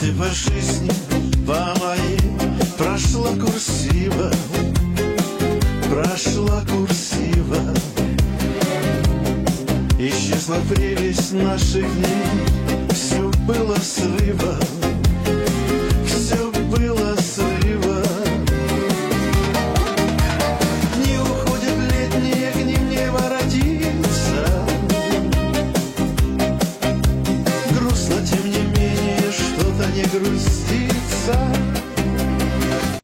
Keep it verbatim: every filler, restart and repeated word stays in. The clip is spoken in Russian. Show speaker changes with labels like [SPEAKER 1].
[SPEAKER 1] ты по жизни, по моей, прошла курсива, прошла курсива. Исчезла прелесть наших дней,